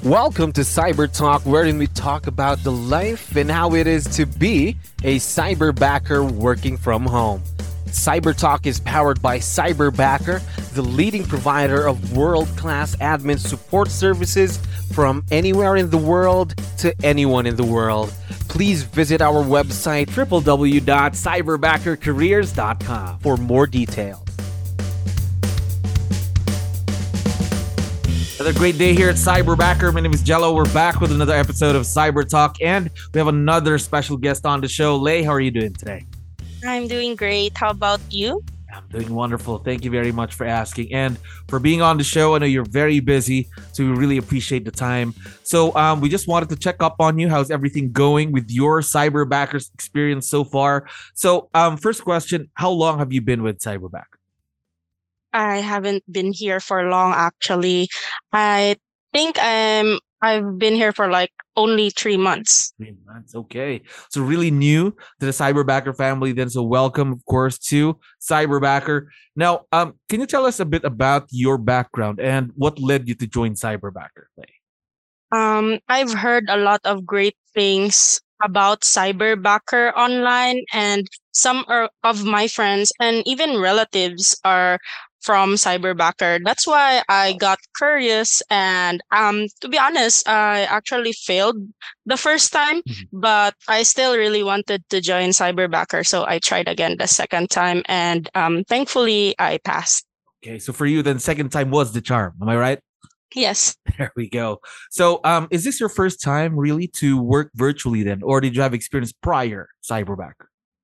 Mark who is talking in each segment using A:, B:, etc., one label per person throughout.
A: Welcome to Cyber Talk, wherein we talk about the life and how it is to be a cyberbacker working from home. Cyber Talk is powered by Cyberbacker, the leading provider of world-class admin support services from anywhere in the world to anyone in the world. Please visit our website
B: www.cyberbackercareers.com
A: for more details.
B: Another great day here at Cyberbacker. My name is Jello. We're back with another episode of Cyber Talk, and we have another special guest on the show. Lay, how are you doing today?
C: I'm doing great. How about you?
B: I'm doing wonderful. Thank you very much for asking and for being on the show. I know you're very busy, so we really appreciate the time. So we just wanted to check up on you. How's everything going with your Cyberbackers experience so far? So first question, how long have you been with Cyberbacker?
C: I haven't been here for long, actually. I think I've been here for like only 3 months.
B: 3 months, okay. So really new to the Cyberbacker family then. So welcome, of course, to Cyberbacker. Now, can you tell us a bit about your background and what led you to join Cyberbacker?
C: I've heard a lot of great things about Cyberbacker online, and of my friends and even relatives are from Cyberbacker. That's why I got curious, and to be honest, I actually failed the first time, but I still really wanted to join Cyberbacker, so I tried again the second time, and thankfully I passed.
B: Okay, so for you then second time was the charm. Am I right?
C: Yes.
B: There we go. So is this your first time really to work virtually then, or did you have experience prior Cyberbacker?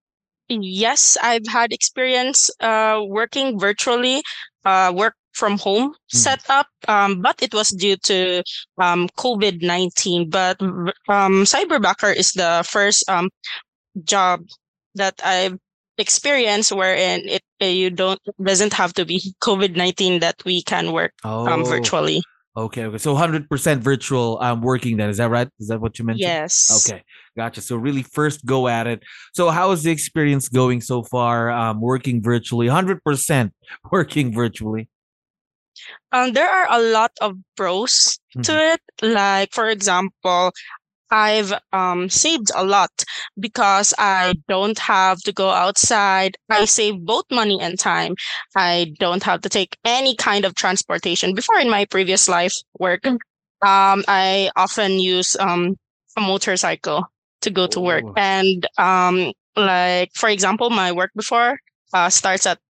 C: Yes, I've had experience working virtually, work from home setup, but it was due to COVID-19. But Cyberbacker is the first job that I've experienced wherein it doesn't have to be COVID-19 that we can work virtually.
B: Okay. So 100% virtual working then. Is that right? Is that what you mentioned?
C: Yes.
B: Okay. Gotcha. So really first go at it. So how is the experience going so far working virtually, 100% working virtually?
C: There are a lot of pros to it. Like, for example, I've saved a lot because I don't have to go outside. I save both money and time. I don't have to take any kind of transportation. Before, in my previous life work, I often use a motorcycle to go to work. And like, for example, my work before starts at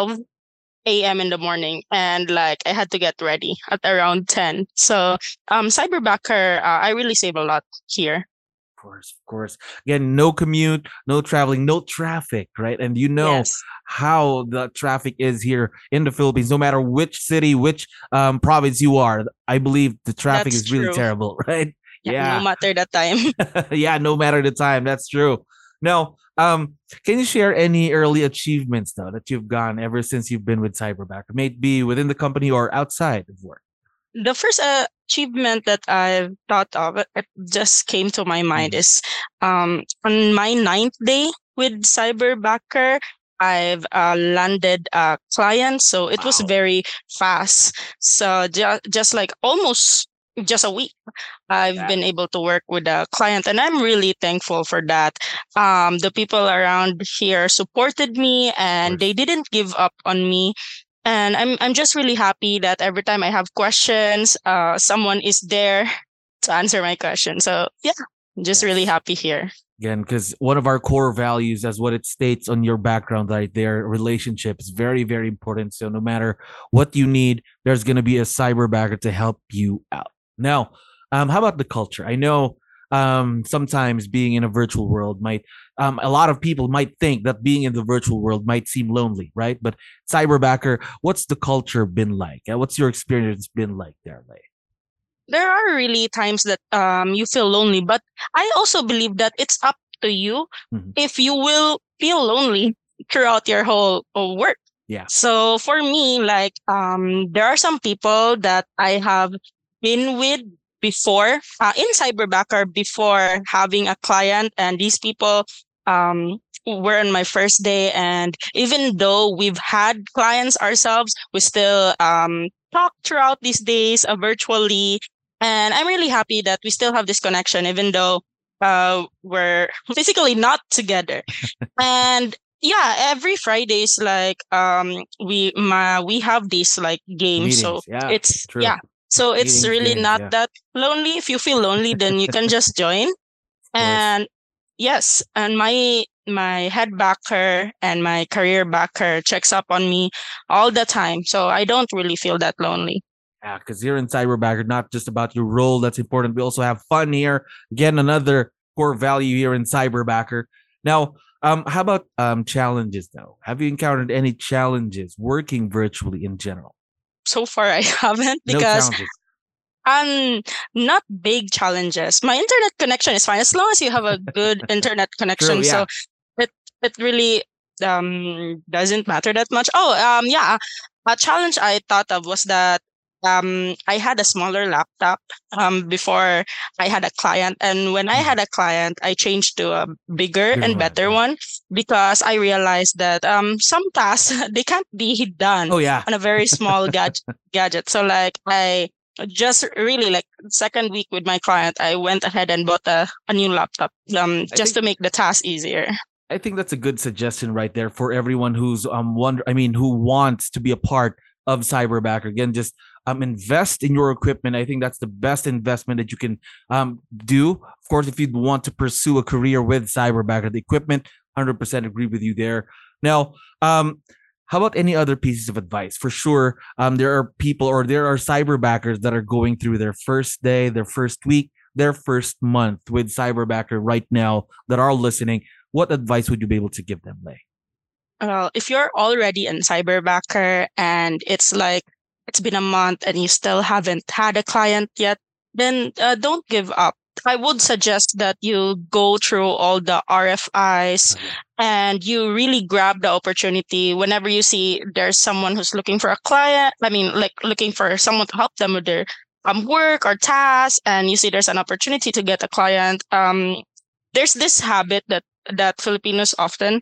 C: 12 a.m. in the morning, and like I had to get ready at around 10. So Cyberbacker, I really save a lot here.
B: Of course. Again, no commute, no traveling, no traffic, right? And you know
C: Yes.
B: how the traffic is here in the Philippines, no matter which city, which province you are. I believe the traffic
C: That's
B: is really
C: true.
B: terrible, right?
C: Yeah, no matter the time.
B: Yeah, no matter the time. That's true. Now, can you share any early achievements though that you've gone ever since you've been with Cyberbacker? May it be within the company or outside of work?
C: The first achievement that I've thought of, it just came to my mind, is on my ninth day with Cyberbacker, I've landed a client. So it was very fast. So just like almost just a week, I've been able to work with a client, and I'm really thankful for that. The people around here supported me, and they didn't give up on me. And I'm just really happy that every time I have questions, someone is there to answer my question. So yeah, I'm just really happy here.
B: Again, because one of our core values, as what it states on your background right there, relationship is very, very important. So no matter what you need, there's going to be a Cyberbacker to help you out. Now, how about the culture? I know sometimes being in a virtual world might, a lot of people might think that being in the virtual world might seem lonely, right? But Cyberbacker, what's the culture been like? What's your experience been like there, Lay?
C: There are really times that you feel lonely, but I also believe that it's up to you if you will feel lonely throughout your whole work.
B: Yeah.
C: So for me, like there are some people that I have been with before in Cyberbacker before having a client, and these people were on my first day, and even though we've had clients ourselves, we still talk throughout these days virtually. And I'm really happy that we still have this connection, even though we're physically not together. And yeah, every Fridays, like we have these like games, so
B: Meetings. Yeah,
C: it's
B: true.
C: yeah, so it's
B: Meetings,
C: really
B: games.
C: not
B: Yeah,
C: that lonely. If you feel lonely, then you can just join.
B: of course.
C: And yes, and my head backer and my career backer checks up on me all the time, so I don't really feel that lonely.
B: Yeah, because here in Cyberbacker, not just about your role that's important. We also have fun here. Again, another core value here in Cyberbacker. Now, how about challenges though? Have you encountered any challenges working virtually in general?
C: So far, I haven't
B: No
C: because
B: challenges.
C: not big challenges. My internet connection is fine as long as you have a good internet
B: True.
C: connection.
B: Yeah.
C: So it really doesn't matter that much. Oh, yeah. A challenge I thought of was that I had a smaller laptop before I had a client, and when I had a client, I changed to a bigger
B: Bigger
C: and
B: one.
C: better
B: Yeah.
C: one because I realized that some tasks they can't be done
B: Oh yeah.
C: on a very small gadget. So like I just really like second week with my client, I went ahead and bought a new laptop
B: I
C: just
B: think
C: to make the task easier.
B: I think that's a good suggestion right there for everyone who's who wants to be a part of Cyberbacker. Again, just invest in your equipment. I think that's the best investment that you can do. Of course, if you want to pursue a career with Cyberbacker, the equipment, 100% agree with you there. Now, how about any other pieces of advice? For sure, there are people or there are cyberbackers that are going through their first day, their first week, their first month with Cyberbacker right now that are listening. What advice would you be able to give them, Lay?
C: Well, if you're already in cyberbacker and it's like it's been a month and you still haven't had a client yet, then don't give up. I would suggest that you go through all the RFIs
B: Oh, yeah.
C: and you really grab the opportunity whenever you see there's someone who's looking for a client. I mean, like looking for someone to help them with their work or tasks, and you see there's an opportunity to get a client. There's this habit that Filipinos often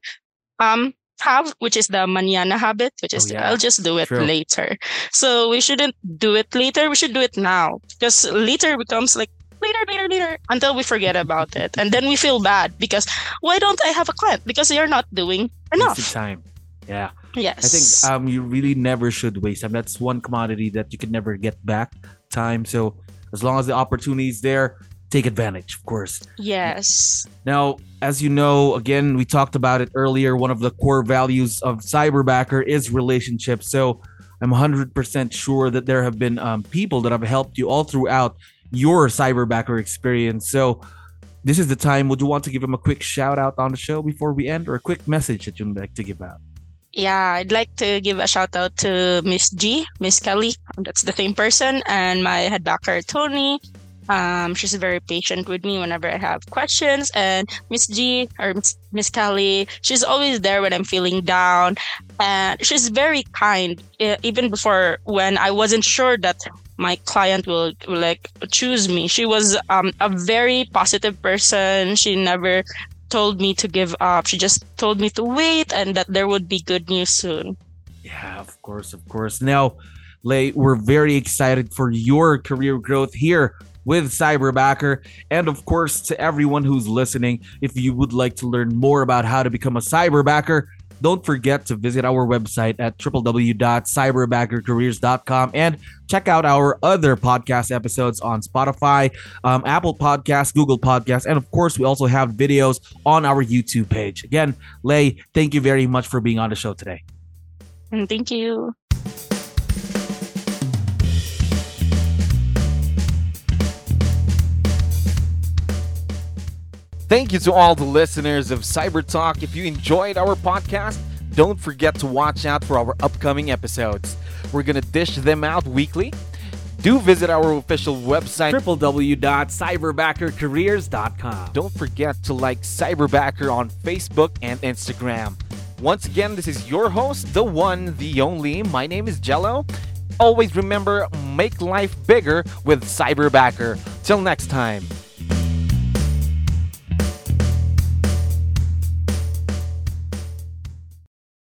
C: have, which is the mañana habit, which
B: Oh
C: is
B: yeah.
C: I'll just do it
B: True.
C: later. So we shouldn't do it later. We should do it now because later becomes like later until we forget about it, and then we feel bad because why don't I have a client? Because you're not doing
B: Wasted
C: enough.
B: time. Yeah. I think
C: Yes.
B: you really never should waste time. That's one commodity that you can never get back, time. So as long as the opportunity is there, take advantage, of course.
C: Yes.
B: Now, as you know, again, we talked about it earlier. One of the core values of Cyberbacker is relationships. So I'm 100% sure that there have been people that have helped you all throughout your Cyberbacker experience. So this is the time. Would you want to give them a quick shout out on the show before we end, or a quick message that you'd like to give out?
C: Yeah, I'd like to give a shout out to Miss Kelly. That's the same person, and my head backer Tony. She's very patient with me whenever I have questions. And Miss G or Miss Kelly, she's always there when I'm feeling down, and she's very kind. Even before when I wasn't sure that my client will like choose me, she was a very positive person. She never told me to give up. She just told me to wait and that there would be good news soon.
B: Yeah, of course, of course. Now, Lay, we're very excited for your career growth here with Cyberbacker. And of course, to everyone who's listening, if you would like to learn more about how to become a Cyberbacker, don't forget to visit our website at www.cyberbackercareers.com and check out our other podcast episodes on Spotify, Apple Podcasts, Google Podcasts, and of course, we also have videos on our YouTube page. Again, Lay, thank you very much for being on the show today.
C: And thank you.
A: Thank you to all the listeners of Cyber Talk. If you enjoyed our podcast, don't forget to watch out for our upcoming episodes. We're going to dish them out weekly. Do visit our official website,
B: www.cyberbackercareers.com.
A: Don't forget to like Cyberbacker on Facebook and Instagram. Once again, this is your host, the one, the only. My name is Jello. Always remember, make life bigger with Cyberbacker. Till next time.